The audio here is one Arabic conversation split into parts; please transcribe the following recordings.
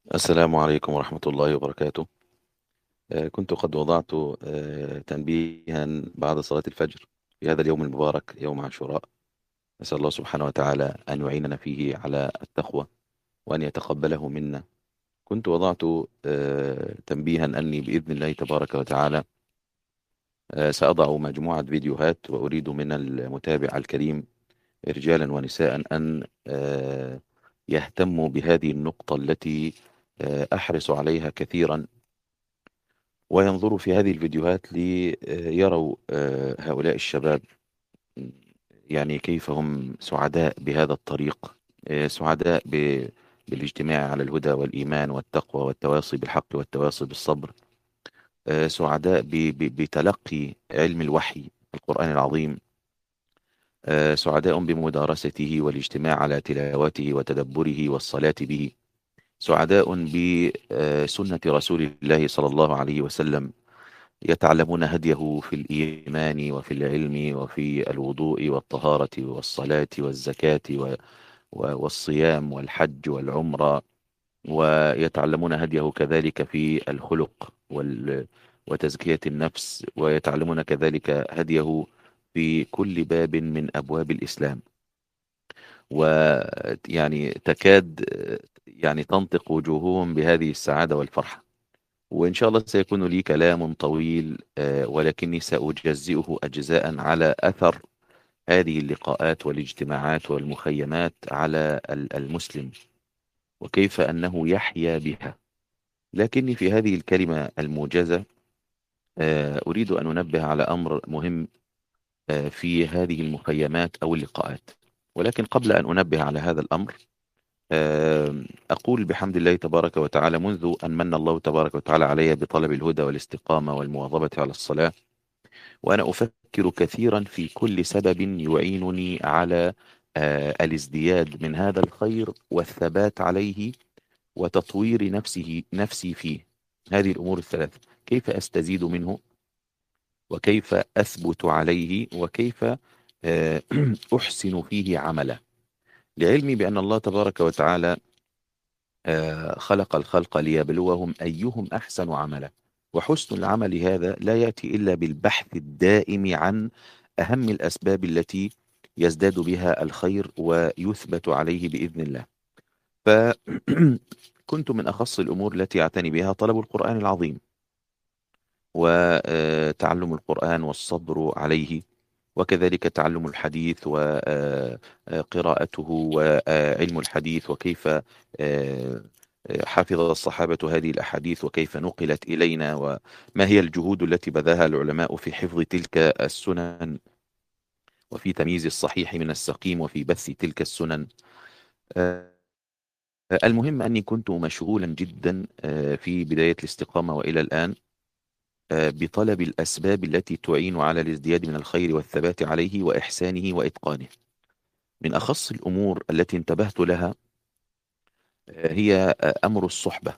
السلام عليكم ورحمة الله وبركاته. كنت قد وضعت تنبيها بعد صلاة الفجر في هذا اليوم المبارك يوم عاشوراء. أسأل الله سبحانه وتعالى أن يعيننا فيه على التقوى وأن يتقبله منا. كنت وضعت تنبيها أني بإذن الله تبارك وتعالى سأضع مجموعة فيديوهات، وأريد من المتابع الكريم رجالا ونساء أن يهتموا بهذه النقطة التي أحرص عليها كثيرا، وينظروا في هذه الفيديوهات ليروا هؤلاء الشباب، يعني كيف هم سعداء بهذا الطريق، سعداء بالاجتماع على الهدى والإيمان والتقوى والتواصي بالحق والتواصي بالصبر، سعداء بتلقي علم الوحي القرآن العظيم، سعداء بمدارسته والاجتماع على تلاوته وتدبره والصلاة به، سعداء بسنة رسول الله صلى الله عليه وسلم، يتعلمون هديه في الإيمان وفي العلم وفي الوضوء والطهارة والصلاة والزكاة والصيام والحج والعمرة، ويتعلمون هديه كذلك في الخلق وتزكية النفس، ويتعلمون كذلك هديه في كل باب من أبواب الإسلام. ويعني تكاد يعني تنطق وجوههم بهذه السعادة والفرحة. وإن شاء الله سيكون لي كلام طويل، ولكني سأجزئه أجزاء على أثر هذه اللقاءات والاجتماعات والمخيمات على المسلم، وكيف أنه يحيا بها. لكني في هذه الكلمة الموجزة أريد أن أنبه على أمر مهم في هذه المخيمات أو اللقاءات. ولكن قبل أن أنبه على هذا الأمر، أقول بحمد الله تبارك وتعالى، منذ أن من الله تبارك وتعالى علي بطلب الهدى والاستقامة والمواظبة على الصلاة، وأنا أفكر كثيرا في كل سبب يعينني على الازدياد من هذا الخير والثبات عليه وتطوير نفسي فيه. هذه الأمور الثلاث: كيف أستزيد منه، وكيف أثبت عليه، وكيف أحسن فيه عملا. لعلمي بأن الله تبارك وتعالى خلق الخلق ليبلوهم أيهم أحسن عملا، وحسن العمل هذا لا يأتي إلا بالبحث الدائم عن أهم الأسباب التي يزداد بها الخير ويثبت عليه بإذن الله. فكنت من أخص الأمور التي أعتني بها طلب القرآن العظيم، وتعلم القرآن والصبر عليه، وكذلك تعلم الحديث وقراءته وعلم الحديث، وكيف حفظ الصحابة هذه الأحاديث وكيف نقلت إلينا، وما هي الجهود التي بذلها العلماء في حفظ تلك السنن وفي تمييز الصحيح من السقيم وفي بث تلك السنن. المهم أني كنت مشغولا جدا في بداية الاستقامة وإلى الآن بطلب الأسباب التي تعين على الازدياد من الخير والثبات عليه وإحسانه وإتقانه. من أخص الأمور التي انتبهت لها هي أمر الصحبة،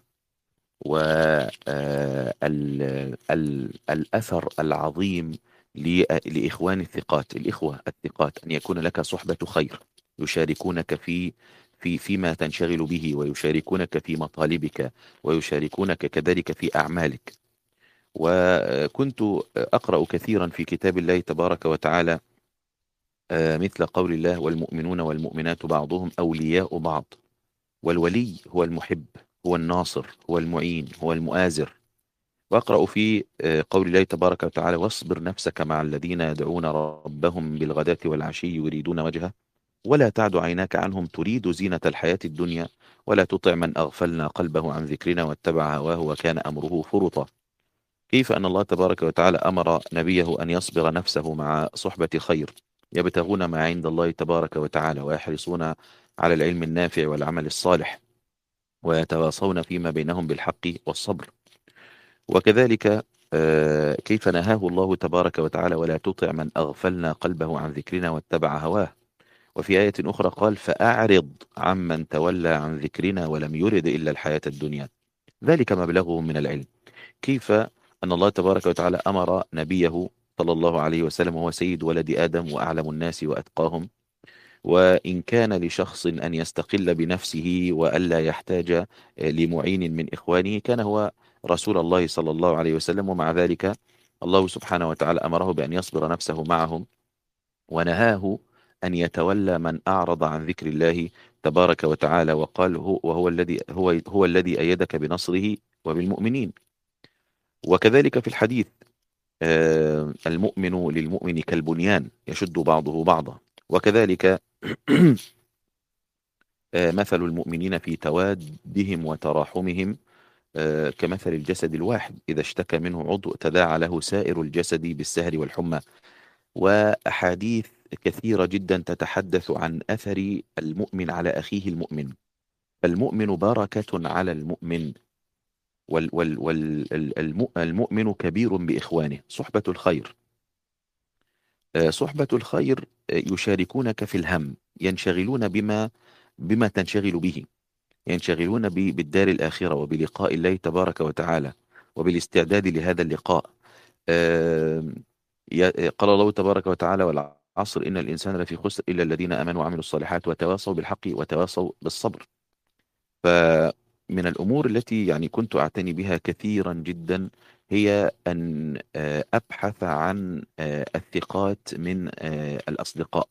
والأثر العظيم لإخوان الثقات، الإخوة الثقات، أن يكون لك صحبة خير يشاركونك فيما تنشغل به، ويشاركونك في مطالبك، ويشاركونك كذلك في أعمالك. وكنت أقرأ كثيرا في كتاب الله تبارك وتعالى مثل قول الله: والمؤمنون والمؤمنات بعضهم أولياء بعض. والولي هو المحب، هو الناصر، هو المعين، هو المؤازر. وأقرأ في قول الله تبارك وتعالى: واصبر نفسك مع الذين يدعون ربهم بالغداة والعشي يريدون وجهه ولا تعد عيناك عنهم تريد زينة الحياة الدنيا ولا تطع من أغفلنا قلبه عن ذكرنا واتبع هواه وكان أمره فرطا. كيف أن الله تبارك وتعالى أمر نبيه أن يصبر نفسه مع صحبة خير، يبتغون ما عند الله تبارك وتعالى، ويحرصون على العلم النافع والعمل الصالح، ويتواصون فيما بينهم بالحق والصبر. وكذلك كيف نهاه الله تبارك وتعالى: ولا تطع من أغفلنا قلبه عن ذكرنا واتبع هواه. وفي آية أخرى قال: فأعرض عمن تولى عن ذكرنا ولم يرد إلا الحياة الدنيا ذلك مبلغهم من العلم. كيف أن الله تبارك وتعالى أمر نبيه صلى الله عليه وسلم، وهو سيد ولد آدم وأعلم الناس وأتقاهم، وإن كان لشخص أن يستقل بنفسه وألا يحتاج لمعين من إخوانه كان هو رسول الله صلى الله عليه وسلم. ومع ذلك الله سبحانه وتعالى أمره بأن يصبر نفسه معهم، ونهاه أن يتولى من أعرض عن ذكر الله تبارك وتعالى، وقال وهو الذي هو الذي أيدك بنصره وبالمؤمنين. وكذلك في الحديث المؤمن للمؤمن كالبنيان يشد بعضه بعضا. وكذلك مثل المؤمنين في توادهم وتراحمهم كمثل الجسد الواحد إذا اشتكى منه عضو تداعى له سائر الجسد بالسهر والحمى. وأحاديث كثيرة جدا تتحدث عن أثر المؤمن على أخيه المؤمن. المؤمن بركة على المؤمن، المؤمن كبير بإخوانه. صحبة الخير، صحبة الخير يشاركونك في الهم، ينشغلون بما تنشغل به، ينشغلون بالدار الآخرة وبلقاء الله تبارك وتعالى وبالاستعداد لهذا اللقاء. آم، قال الله تبارك وتعالى: والعصر إن الإنسان لفي خسر إلا الذين آمنوا وعملوا الصالحات وتواصوا بالحق وتواصوا بالصبر. فمن الأمور التي يعني كنت أعتني بها كثيرا جدا هي أن أبحث عن الثقات من الأصدقاء.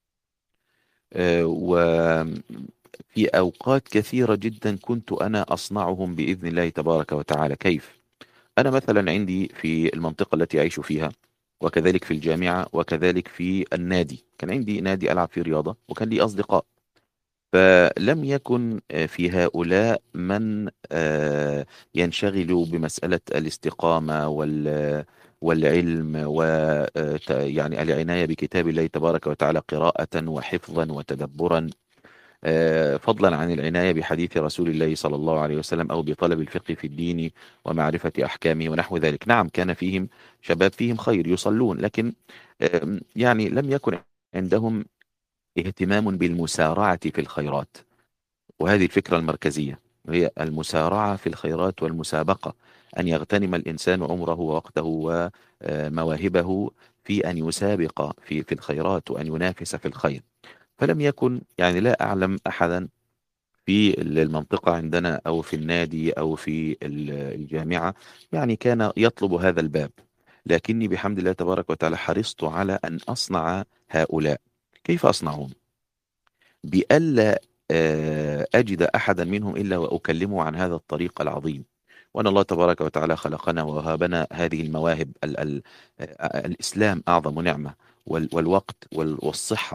وفي أوقات كثيرة جدا كنت أنا أصنعهم بإذن الله تبارك وتعالى. كيف؟ أنا مثلا عندي في المنطقة التي أعيش فيها، وكذلك في الجامعة، وكذلك في النادي، كان عندي نادي ألعب فيه رياضة وكان لي أصدقاء. فلم يكن في هؤلاء من ينشغل بمسألة الاستقامة والعلم يعني العناية بكتاب الله تبارك وتعالى قراءة وحفظا وتدبرا، فضلا عن العناية بحديث رسول الله صلى الله عليه وسلم أو بطلب الفقه في الدين ومعرفة أحكامه ونحو ذلك. نعم، كان فيهم شباب فيهم خير يصلون، لكن يعني لم يكن عندهم اهتمام بالمسارعة في الخيرات. وهذه الفكرة المركزية، وهي المسارعة في الخيرات والمسابقة، أن يغتنم الإنسان عمره ووقته ومواهبه في أن يسابق في الخيرات وأن ينافس في الخير. فلم يكن يعني لا أعلم أحدا في المنطقة عندنا أو في النادي أو في الجامعة يعني كان يطلب هذا الباب، لكني بحمد الله تبارك وتعالى حرصت على أن أصنع هؤلاء. كيف أصنعهم؟ بألا أجد أحدا منهم إلا وأكلمه عن هذا الطريق العظيم، وأن الله تبارك وتعالى خلقنا ووهبنا هذه المواهب. الإسلام أعظم نعمة، والوقت والصحة.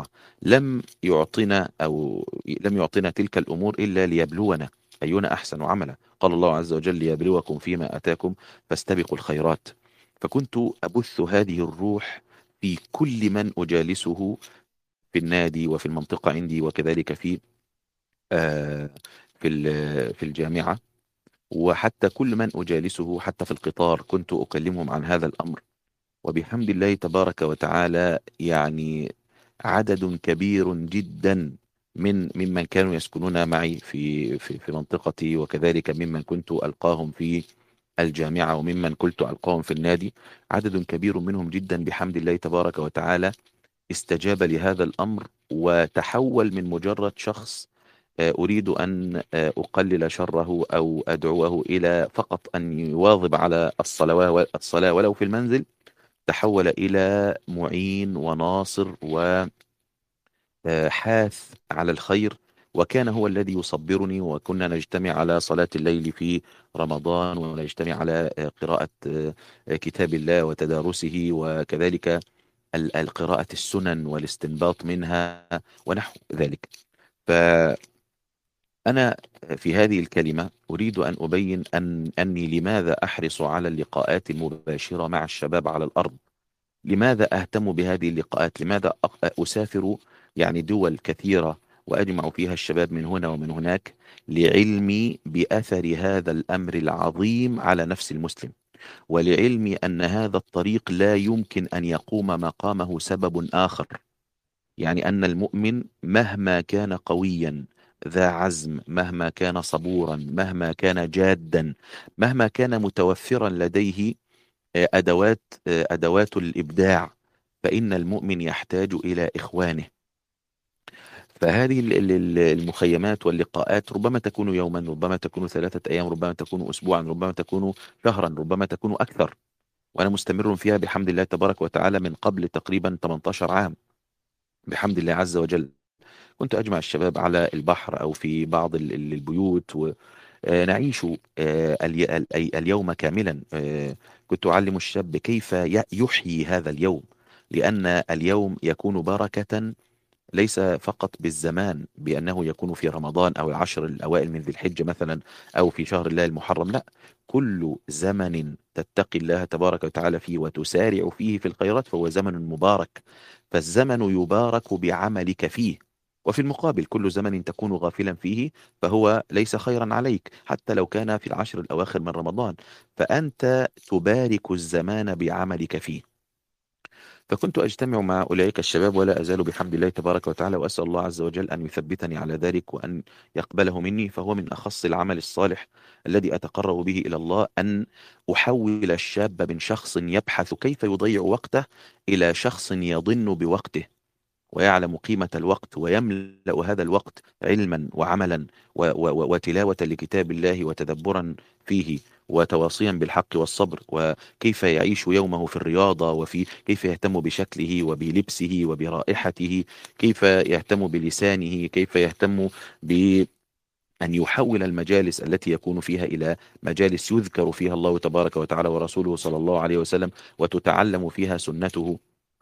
لم يعطنا تلك الأمور إلا ليبلونا أينا أحسن عملا. قال الله عز وجل: ليبلوكم فيما أتاكم فاستبقوا الخيرات. فكنت أبث هذه الروح في كل من أجالسه في النادي وفي المنطقة عندي، وكذلك آه، في الجامعة، وحتى كل من أجالسه حتى في القطار كنت أكلمهم عن هذا الأمر. وبحمد الله تبارك وتعالى يعني عدد كبير جدا ممن كانوا يسكنون معي في منطقتي، وكذلك ممن كنت ألقاهم في الجامعة وممن كنت ألقاهم في النادي، عدد كبير منهم جدا بحمد الله تبارك وتعالى استجاب لهذا الأمر، وتحول من مجرد شخص أريد أن أقلل شره أو أدعوه إلى فقط أن يواظب على الصلاة ولو في المنزل، تحول إلى معين وناصر وحاث على الخير. وكان هو الذي يصبرني، وكنا نجتمع على صلاة الليل في رمضان، ونجتمع على قراءة كتاب الله وتدارسه، وكذلك القراءة السنن والاستنباط منها ونحو ذلك. فأنا في هذه الكلمة أريد أن أبين أني لماذا أحرص على اللقاءات المباشرة مع الشباب على الأرض. لماذا أهتم بهذه اللقاءات؟ لماذا أسافر يعني دول كثيرة وأجمع فيها الشباب من هنا ومن هناك؟ لعلمي بأثر هذا الأمر العظيم على نفس المسلم، ولعلمي أن هذا الطريق لا يمكن أن يقوم مقامه سبب آخر. يعني أن المؤمن مهما كان قويا ذا عزم، مهما كان صبورا، مهما كان جادا، مهما كان متوفرا لديه أدوات الإبداع، فإن المؤمن يحتاج إلى إخوانه. فهذه المخيمات واللقاءات ربما تكون يوما، ربما تكون 3 أيام، ربما تكون أسبوعا، ربما تكون شهرا، ربما تكون أكثر. وأنا مستمر فيها بحمد الله تبارك وتعالى من قبل تقريبا 18 عام بحمد الله عز وجل. كنت أجمع الشباب على البحر أو في بعض البيوت، ونعيش اليوم كاملا. كنت أعلم الشاب كيف يحيي هذا اليوم، لأن اليوم يكون بركة ليس فقط بالزمان بأنه يكون في رمضان أو العشر الأوائل من ذي الحجة مثلا، أو في شهر الله المحرم. لا، كل زمن تتقي الله تبارك وتعالى فيه وتسارع فيه في الخيرات فهو زمن مبارك. فالزمن يبارك بعملك فيه. وفي المقابل كل زمن تكون غافلا فيه فهو ليس خيرا عليك حتى لو كان في العشر الأواخر من رمضان، فأنت تبارك الزمان بعملك فيه. فكنت أجتمع مع أولئك الشباب ولا أزال بحمد الله تبارك وتعالى، وأسأل الله عز وجل أن يثبتني على ذلك وأن يقبله مني. فهو من أخص العمل الصالح الذي أتقرب به إلى الله، أن أحول الشاب من شخص يبحث كيف يضيع وقته إلى شخص يضن بوقته ويعلم قيمة الوقت، ويملأ هذا الوقت علما وعملا وتلاوة لكتاب الله وتدبرا فيه وتواصيا بالحق والصبر، وكيف يعيش يومه في الرياضة، وفي كيف يهتم بشكله وبلبسه وبرائحته، كيف يهتم بلسانه، كيف يهتم بأن يحول المجالس التي يكون فيها إلى مجالس يذكر فيها الله تبارك وتعالى ورسوله صلى الله عليه وسلم، وتتعلم فيها سنته،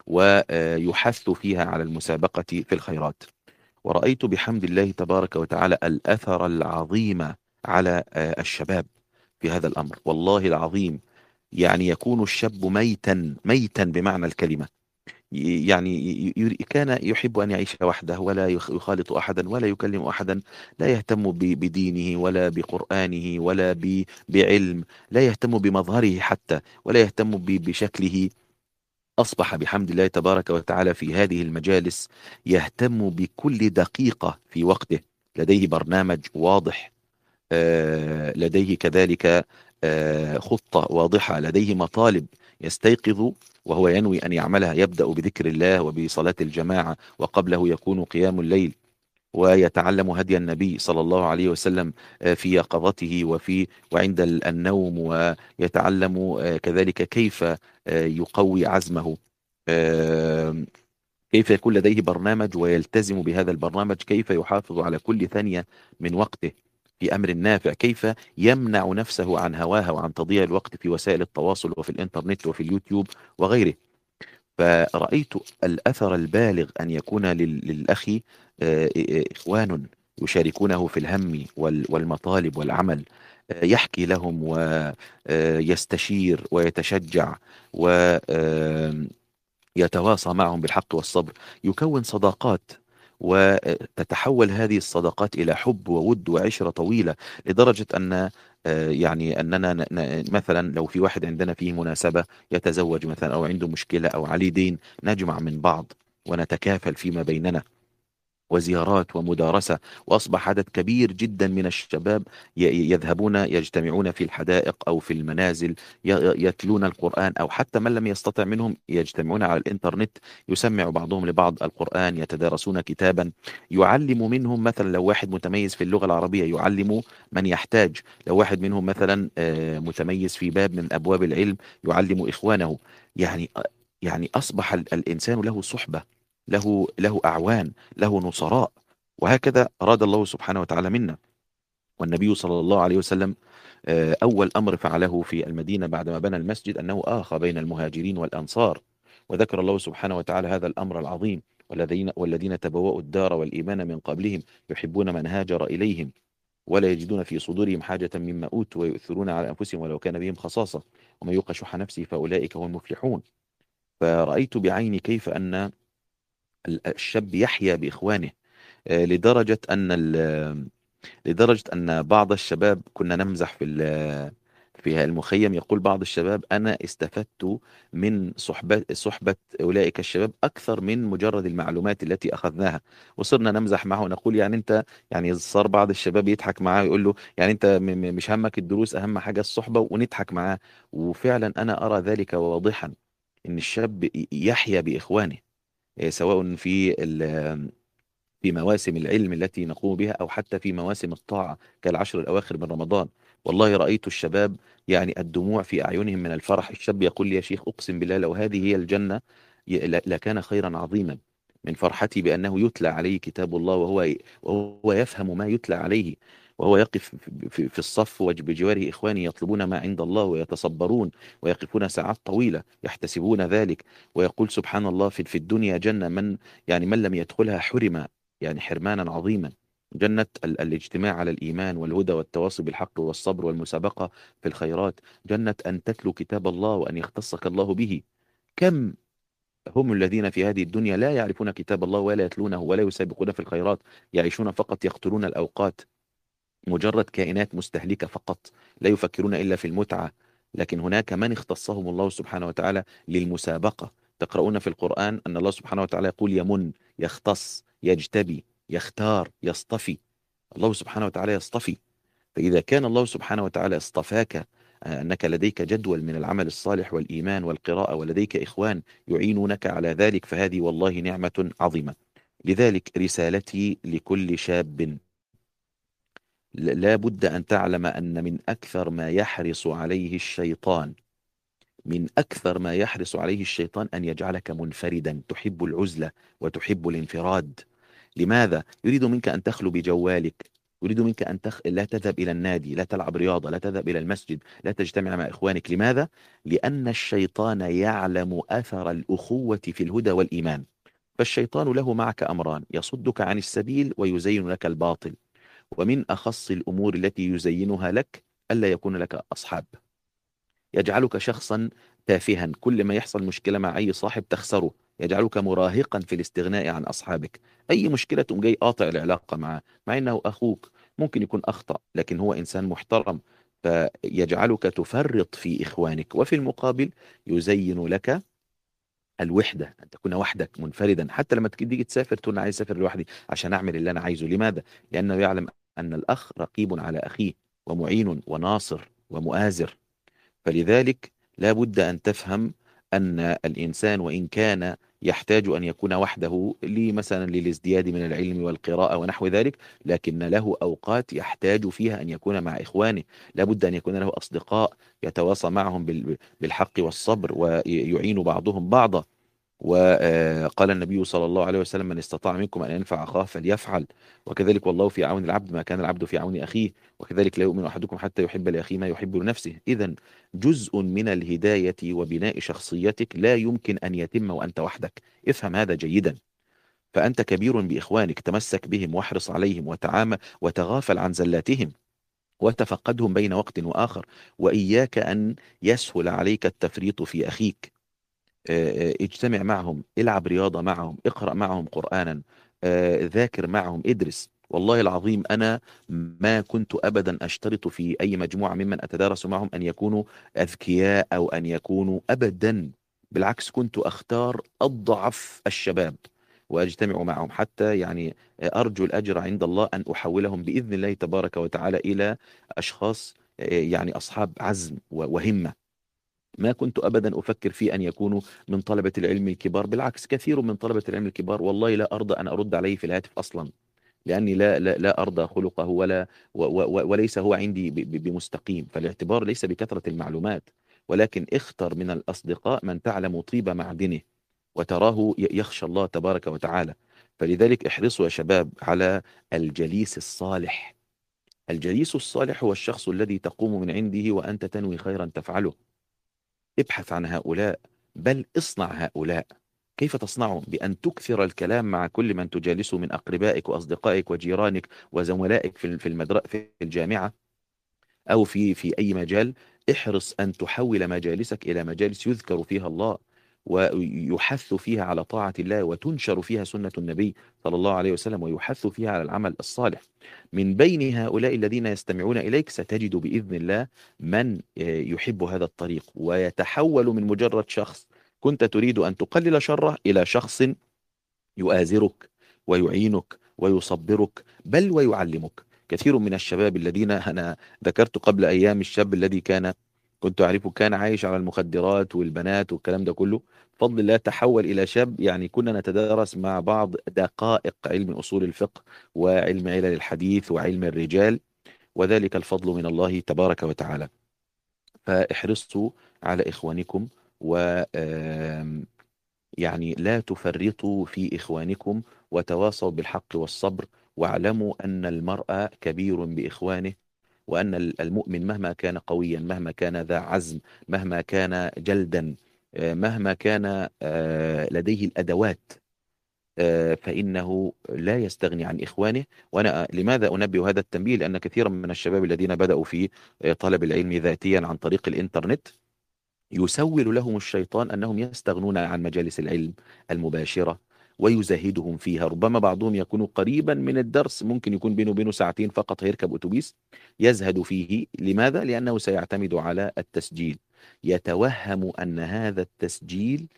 ويحث فيها على المسابقة في الخيرات. ورأيت بحمد الله تبارك وتعالى الأثر العظيم على الشباب في هذا الأمر، والله العظيم. يعني يكون الشاب ميتا ميتا بمعنى الكلمة. يعني كان يحب أن يعيش وحده ولا يخالط أحدا ولا يكلم أحدا، لا يهتم بدينه ولا بقرآنه ولا بعلم، لا يهتم بمظهره حتى ولا يهتم بشكله. أصبح بحمد الله تبارك وتعالى في هذه المجالس يهتم بكل دقيقة في وقته. لديه برنامج واضح، لديه كذلك خطة واضحة، لديه مطالب يستيقظ وهو ينوي أن يعملها. يبدأ بذكر الله وبصلاة الجماعة، وقبله يكون قيام الليل، ويتعلم هدي النبي صلى الله عليه وسلم في يقظته وعند النوم، ويتعلم كذلك كيف يقوي عزمه، آه، كيف يكون لديه برنامج ويلتزم بهذا البرنامج، كيف يحافظ على كل ثانية من وقته في أمر نافع، كيف يمنع نفسه عن هواها وعن تضييع الوقت في وسائل التواصل وفي الإنترنت وفي اليوتيوب وغيره. فرأيت الأثر البالغ أن يكون للأخ إخوان يشاركونه في الهم والمطالب والعمل، يحكي لهم ويستشير ويتشجع ويتواصى معهم بالحق والصبر، يكون صداقات، وتتحول هذه الصداقات إلى حب وود وعشرة طويلة، لدرجة أن يعني أننا مثلا لو في واحد عندنا فيه مناسبة يتزوج مثلا أو عنده مشكلة أو عليه دين، نجمع من بعض ونتكافل فيما بيننا، وزيارات ومدارسة. وأصبح عدد كبير جدا من الشباب يذهبون يجتمعون في الحدائق أو في المنازل، يتلون القرآن، أو حتى من لم يستطع منهم يجتمعون على الإنترنت، يسمع بعضهم لبعض القرآن، يتدارسون كتابا يعلم منهم. مثلا لو واحد متميز في اللغة العربية يعلم من يحتاج، لو واحد منهم مثلا متميز في باب من أبواب العلم يعلم إخوانه. يعني يعني أصبح الإنسان له صحبة، له أعوان، له نصراء. وهكذا أراد الله سبحانه وتعالى منا. والنبي صلى الله عليه وسلم أول أمر فعله في المدينة بعدما بنى المسجد أنه آخى بين المهاجرين والأنصار، وذكر الله سبحانه وتعالى هذا الأمر العظيم: والذين تبوأوا الدار والإيمان من قبلهم يحبون من هاجر إليهم ولا يجدون في صدورهم حاجة مما أوتوا ويؤثرون على أنفسهم ولو كان بهم خصاصة ومن يوق شح نفسه فأولئك هم المفلحون. فرأيت بعيني كيف أن الشاب يحيا بإخوانه، لدرجة أن بعض الشباب كنا نمزح في المخيم. يقول بعض الشباب: أنا استفدت من صحبة أولئك الشباب أكثر من مجرد المعلومات التي أخذناها. وصرنا نمزح معه ونقول: يعني أنت، يعني صار بعض الشباب يضحك معاه يقول له: يعني أنت مش همك الدروس، أهم حاجة الصحبة، ونضحك معاه. وفعلا أنا أرى ذلك واضحا، إن الشاب يحيا بإخوانه، سواء في مواسم العلم التي نقوم بها، أو حتى في مواسم الطاعة كالعشر الأواخر من رمضان. والله رأيت الشباب يعني الدموع في أعينهم من الفرح. الشاب يقول لي: يا شيخ أقسم بالله لو هذه هي الجنة لكان خيرا عظيما، من فرحتي بأنه يتلى عليه كتاب الله وهو يفهم ما يتلى عليه، وهو يقف في الصف بجواره إخواني يطلبون ما عند الله ويتصبرون ويقفون ساعات طويلة يحتسبون ذلك. ويقول سبحان الله: في الدنيا جنة، من لم يدخلها حرم، يعني حرمانا عظيما. جنة الاجتماع على الإيمان والهدى والتواصي بالحق والصبر والمسابقة في الخيرات. جنة أن تتلو كتاب الله وأن يختصك الله به. كم هم الذين في هذه الدنيا لا يعرفون كتاب الله ولا يتلونه ولا يسابقون في الخيرات، يعيشون فقط يقتلون الأوقات، مجرد كائنات مستهلكة فقط، لا يفكرون إلا في المتعة. لكن هناك من اختصهم الله سبحانه وتعالى للمسابقة. تقرؤون في القرآن أن الله سبحانه وتعالى يقول: يمن، يختص، يجتبي، يختار، يصطفي. الله سبحانه وتعالى يصطفي. فإذا كان الله سبحانه وتعالى اصطفاك، أنك لديك جدول من العمل الصالح والإيمان والقراءة ولديك إخوان يعينونك على ذلك، فهذه والله نعمة عظيمة. لذلك رسالتي لكل شاب: لا بد أن تعلم أن من أكثر ما يحرص عليه الشيطان أن يجعلك منفردا، تحب العزلة وتحب الانفراد. لماذا؟ يريد منك أن تخلو بجوالك، يريد منك لا تذهب إلى النادي، لا تلعب رياضة، لا تذهب إلى المسجد، لا تجتمع مع إخوانك. لماذا؟ لأن الشيطان يعلم أثر الأخوة في الهدى والإيمان. فالشيطان له معك أمران: يصدك عن السبيل ويزين لك الباطل. ومن أخص الأمور التي يزينها لك ألا يكون لك أصحاب، يجعلك شخصا تافها، كل ما يحصل مشكلة مع أي صاحب تخسره، يجعلك مراهقا في الاستغناء عن أصحابك. أي مشكلة تقوم جاي قاطع العلاقة معه، مع أنه أخوك، ممكن يكون أخطأ لكن هو إنسان محترم، فيجعلك تفرط في إخوانك. وفي المقابل يزين لك الوحدة، أن تكون وحدك منفردا، حتى لما تيجي تسافر تقول: أنا عايز أسافر لوحدي عشان أعمل اللي أنا عايزه. لماذا؟ لأنه يعلم أن الأخ رقيب على أخيه ومعين وناصر ومؤازر. فلذلك لا بد أن تفهم أن الإنسان وإن كان يحتاج أن يكون وحده مثلا للازدياد من العلم والقراءة ونحو ذلك، لكن له أوقات يحتاج فيها أن يكون مع إخوانه. لا بد أن يكون له أصدقاء يتواصى معهم بالحق والصبر ويعين بعضهم بعضا. وقال النبي صلى الله عليه وسلم: من استطاع منكم أن ينفع أخاه فليفعل. وكذلك والله في عون العبد ما كان العبد في عون أخيه، وكذلك لا يؤمن أحدكم حتى يحب لأخيه ما يحب لنفسه. إذا جزء من الهداية وبناء شخصيتك لا يمكن أن يتم وأنت وحدك. افهم هذا جيدا. فأنت كبير بإخوانك، تمسك بهم واحرص عليهم وتعامل وتغافل عن زلاتهم وتفقدهم بين وقت وآخر. وإياك أن يسهل عليك التفريط في أخيك. اجتمع معهم، العب رياضة معهم، اقرأ معهم قرآنا، ذاكر معهم، ادرس. والله العظيم أنا ما كنت أبدا أشترط في أي مجموعة ممن أتدارس معهم أن يكونوا أذكياء أو أن يكونوا أبدا. بالعكس كنت أختار أضعف الشباب وأجتمع معهم، حتى يعني أرجو الأجر عند الله أن أحولهم بإذن الله تبارك وتعالى إلى أشخاص يعني أصحاب عزم وهمة. ما كنت أبدا أفكر في أن يكونوا من طلبة العلم الكبار. بالعكس كثير من طلبة العلم الكبار والله لا أرضى أن أرد عليه في الهاتف أصلا، لأني لا أرضى خلقه وليس هو عندي بمستقيم. فالاعتبار ليس بكثرة المعلومات، ولكن اختر من الأصدقاء من تعلم طيب معدنه وتراه يخشى الله تبارك وتعالى. فلذلك احرصوا يا شباب على الجليس الصالح. الجليس الصالح هو الشخص الذي تقوم من عنده وأنت تنوي خيرا تفعله. ابحث عن هؤلاء، بل اصنع هؤلاء. كيف تصنعهم؟ بأن تكثر الكلام مع كل من تجالسه من أقربائك وأصدقائك وجيرانك وزملائك في الجامعة أو في أي مجال. احرص أن تحول مجالسك إلى مجالس يذكر فيها الله ويحث فيها على طاعة الله وتنشر فيها سنة النبي صلى الله عليه وسلم ويحث فيها على العمل الصالح. من بين هؤلاء الذين يستمعون إليك ستجد بإذن الله من يحب هذا الطريق ويتحول من مجرد شخص كنت تريد أن تقلل شره إلى شخص يؤازرك ويعينك ويصبرك بل ويعلمك. كثير من الشباب الذين أنا ذكرت قبل أيام الشاب الذي كان كنت أعرفه كان عايش على المخدرات والبنات والكلام ده كله. بفضل الله تحول إلى شاب، يعني كنا نتدارس مع بعض دقائق علم أصول الفقه وعلم علل الحديث وعلم الرجال، وذلك الفضل من الله تبارك وتعالى. فاحرصوا على إخوانكم، و يعني لا تفرطوا في إخوانكم، وتواصوا بالحق والصبر. واعلموا أن المرء كبير بإخوانه، وأن المؤمن مهما كان قويا، مهما كان ذا عزم، مهما كان جلدا، مهما كان لديه الأدوات، فإنه لا يستغني عن إخوانه. وأنا لماذا أنبه هذا التنبيه؟ لأن كثيرا من الشباب الذين بدأوا في طلب العلم ذاتيا عن طريق الإنترنت، يسول لهم الشيطان أنهم يستغنون عن مجالس العلم المباشرة ويزهدهم فيها. ربما بعضهم يكون قريبا من الدرس، ممكن يكون بينه وبينه ساعتين فقط، هيركب أتوبيس يزهد فيه. لماذا؟ لأنه سيعتمد على التسجيل، يتوهم أن هذا التسجيل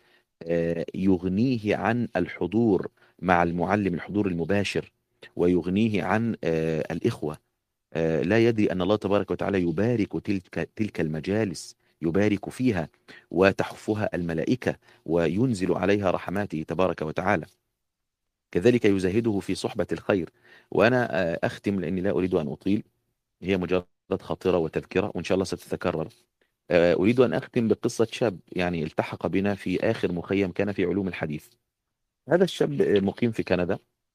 يغنيه عن الحضور مع المعلم، الحضور المباشر، ويغنيه عن الإخوة. لا يدري أن الله تبارك وتعالى يبارك تلك المجالس، يبارك فيها وتحفها الملائكة وينزل عليها رحماته تبارك وتعالى. كذلك يزهده في صحبة الخير. وأنا أختم لأني لا أريد أن أطيل، هي مجرد خاطرة وتذكرة وإن شاء الله ستتكرر. أريد أن أختم بقصة شاب يعني التحق بنا في آخر مخيم كان في علوم الحديث. هذا الشاب مقيم في كندا،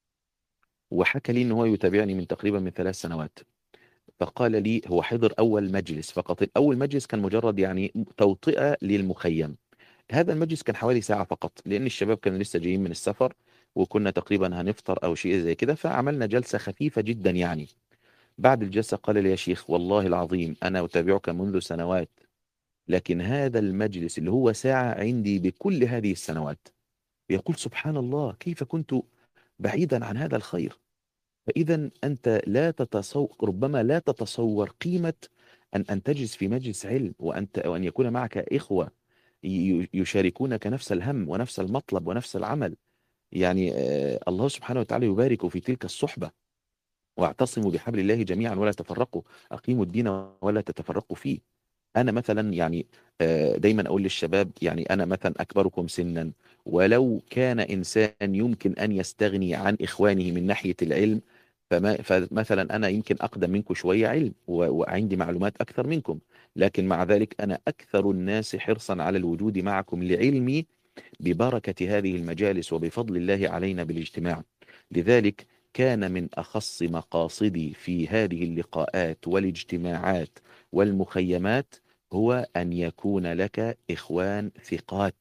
وحكى لي أنه هو يتابعني من تقريبا من 3 سنوات. فقال لي هو حضر أول مجلس فقط. الأول مجلس كان مجرد يعني توطئة للمخيم. هذا المجلس كان حوالي ساعة فقط، لأن الشباب كانوا لسه جايين من السفر، وكنا تقريبا هنفطر أو شيء زي كده، فعملنا جلسة خفيفة جدا يعني. بعد الجلسة قال لي يا شيخ والله العظيم أنا أتابعك منذ سنوات، لكن هذا المجلس اللي هو ساعة عندي بكل هذه السنوات. يقول سبحان الله كيف كنت بعيدا عن هذا الخير. فإذا أنت لا تتصور، ربما لا تتصور قيمة أن تجلس في مجلس علم، وأن يكون معك إخوة يشاركونك نفس الهم ونفس المطلب ونفس العمل. يعني الله سبحانه وتعالى يبارك في تلك الصحبة. واعتصموا بحبل الله جميعا ولا تفرقوا، أقيموا الدين ولا تتفرقوا فيه. أنا مثلا يعني دايما أقول للشباب، يعني أنا مثلا أكبركم سنا، ولو كان إنسان يمكن أن يستغني عن إخوانه من ناحية العلم، فمثلا أنا يمكن أقدم منكم شوية علم وعندي معلومات أكثر منكم، لكن مع ذلك أنا أكثر الناس حرصا على الوجود معكم لعلمي ببركة هذه المجالس وبفضل الله علينا بالاجتماع. لذلك كان من أخص مقاصدي في هذه اللقاءات والاجتماعات والمخيمات هو أن يكون لك إخوان ثقات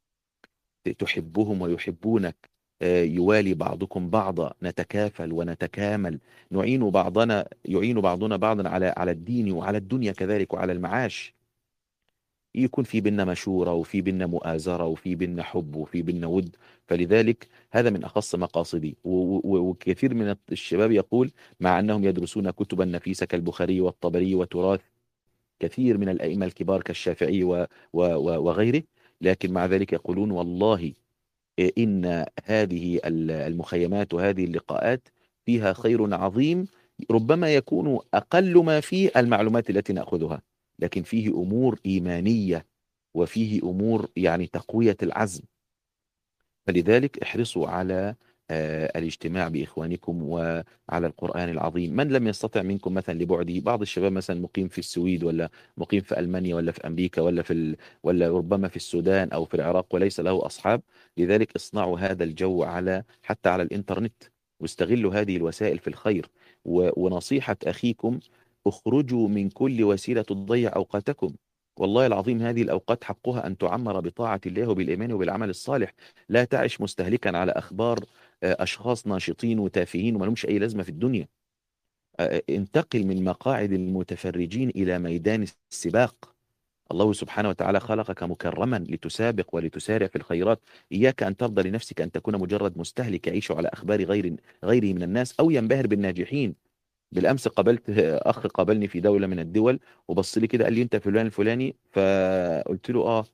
تحبهم ويحبونك، يوالي بعضكم بعضا، نتكافل ونتكامل، يعين بعضنا بعضا على الدين وعلى الدنيا كذلك وعلى المعاش. يكون في بيننا مشورة وفي بيننا مؤازرة وفي بيننا حب وفي بيننا ود. فلذلك هذا من أخص مقاصدي. وكثير من الشباب يقول مع أنهم يدرسون كتبا نفيسة كالبخاري والطبري وتراث كثير من الأئمة الكبار كالشافعي وغيره، لكن مع ذلك يقولون والله إن هذه المخيمات وهذه اللقاءات فيها خير عظيم. ربما يكون أقل ما فيه المعلومات التي نأخذها، لكن فيه أمور إيمانية وفيه أمور يعني تقوية العزم. فلذلك احرصوا على الاجتماع بإخوانكم وعلى القرآن العظيم. من لم يستطع منكم مثلا لبعده، بعض الشباب مثلا مقيم في السويد ولا مقيم في ألمانيا ولا في أمريكا ولا ربما في السودان أو في العراق وليس له أصحاب، لذلك اصنعوا هذا الجو حتى على الإنترنت، واستغلوا هذه الوسائل في الخير. ونصيحة أخيكم، اخرجوا من كل وسيلة تضيع أوقاتكم. والله العظيم هذه الأوقات حقها أن تعمر بطاعة الله وبالإيمان وبالعمل الصالح. لا تعش مستهلكا على أخبار أشخاص ناشطين وتافهين وما لهمش أي لازمة في الدنيا. انتقل من مقاعد المتفرجين إلى ميدان السباق. الله سبحانه وتعالى خلقك مكرما لتسابق ولتسارع في الخيرات. إياك أن ترضى لنفسك أن تكون مجرد مستهلك يعيش على أخبار غيره من الناس أو ينبهر بالناجحين. بالأمس قابلت أخ قابلني في دولة من الدول، وبص لي كده قال لي أنت فلان الفلاني، فقلت له آه.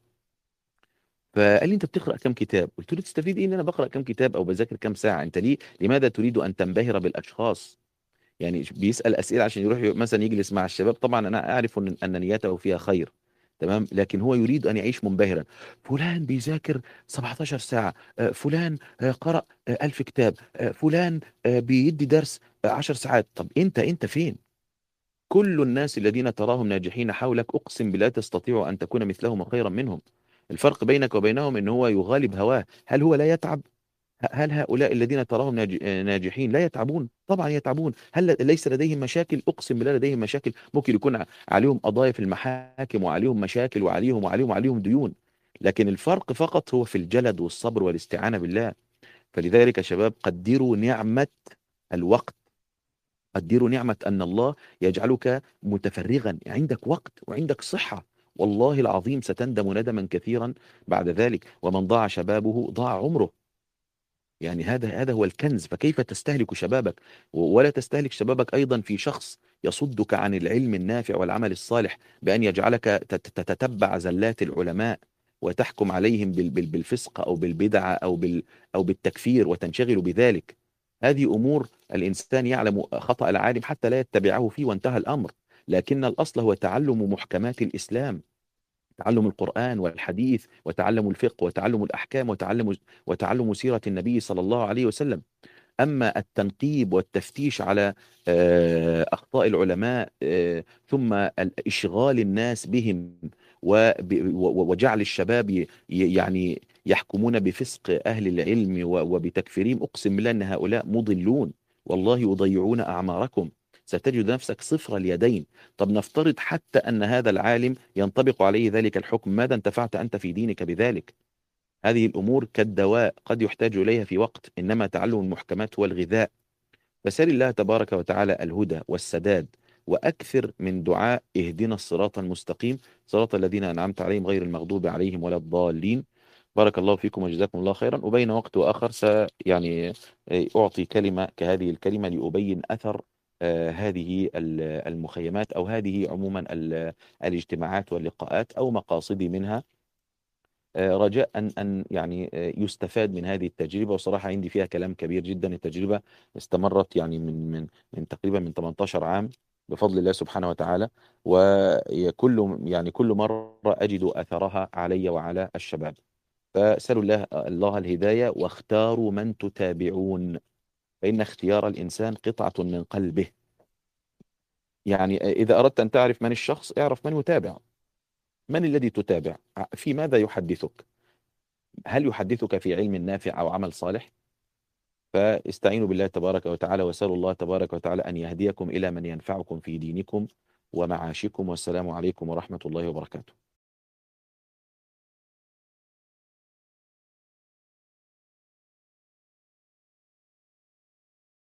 فقال لي انت بتقرأ كم كتاب؟ قلت له تستفيد ايه ان انا بقرأ كم كتاب او بذاكر كم ساعة؟ انت لماذا تريد ان تنبهر بالاشخاص؟ يعني بيسأل اسئلة عشان يروح مثلا يجلس مع الشباب. طبعا انا اعرف ان نيته فيها خير، تمام، لكن هو يريد أن يعيش منبهرا. فلان بيذاكر 17 ساعة، فلان قرأ 1000 كتاب، فلان بيدي درس 10 ساعات. طب أنت فين؟ كل الناس الذين تراهم ناجحين حولك أقسم بالله تستطيع أن تكون مثلهم وخيرا منهم. الفرق بينك وبينهم أن هو يغالب هواه. هل هو لا يتعب؟ هل هؤلاء الذين تراهم ناجحين لا يتعبون؟ طبعا يتعبون. هل ليس لديهم مشاكل؟ اقسم بالله لديهم مشاكل. ممكن يكون عليهم قضايا في المحاكم، وعليهم مشاكل، وعليهم ديون. لكن الفرق فقط هو في الجلد والصبر والاستعانة بالله. فلذلك يا شباب قدروا نعمة الوقت. قدروا نعمة أن الله يجعلك متفرغا، عندك وقت وعندك صحة. والله العظيم ستندم ندما كثيرا بعد ذلك. ومن ضاع شبابه ضاع عمره. يعني هذا هو الكنز. فكيف تستهلك شبابك؟ ولا تستهلك شبابك أيضا في شخص يصدك عن العلم النافع والعمل الصالح، بأن يجعلك تتتبع زلات العلماء وتحكم عليهم بالفسق أو بالبدعة أو بالتكفير وتنشغل بذلك. هذه أمور الإنسان يعلم خطأ العالم حتى لا يتبعه فيه وانتهى الأمر. لكن الأصل هو تعلم محكمات الإسلام، تعلم القرآن والحديث، وتعلم الفقه، وتعلم الأحكام، وتعلم سيرة النبي صلى الله عليه وسلم. أما التنقيب والتفتيش على أخطاء العلماء، ثم إشغال الناس بهم، وجعل الشباب يعني يحكمون بفسق أهل العلم وبتكفيرهم، أقسم بالله أن هؤلاء مضلون. والله يضيعون أعماركم. ستجد نفسك صفر اليدين. طب نفترض حتى أن هذا العالم ينطبق عليه ذلك الحكم، ماذا انتفعت أنت في دينك بذلك؟ هذه الأمور كالدواء قد يحتاج إليها في وقت، إنما تعلم المحكمات هو الغذاء. فسال الله تبارك وتعالى الهدى والسداد، وأكثر من دعاء اهدنا الصراط المستقيم صراط الذين أنعمت عليهم غير المغضوب عليهم ولا الضالين. بارك الله فيكم وجزاكم الله خيرا. وبين وقت وآخر يعني أعطي كلمة كهذه الكلمة لأبين أثر هذه المخيمات، أو هذه عموما الاجتماعات واللقاءات، أو مقاصدي منها، رجاء أن يعني يستفاد من هذه التجربة. وصراحة عندي فيها كلام كبير جدا. التجربة استمرت يعني من تقريبا من 18 عام بفضل الله سبحانه وتعالى. كل مرة أجد أثرها علي وعلى الشباب. فسألوا الله الهداية، واختاروا من تتابعون، فإن اختيار الإنسان قطعة من قلبه. يعني إذا أردت أن تعرف من الشخص، اعرف من يتابع. من الذي تتابع؟ في ماذا يحدثك؟ هل يحدثك في علم نافع أو عمل صالح؟ فاستعينوا بالله تبارك وتعالى، وسألوا الله تبارك وتعالى أن يهديكم إلى من ينفعكم في دينكم ومعاشكم. والسلام عليكم ورحمة الله وبركاته.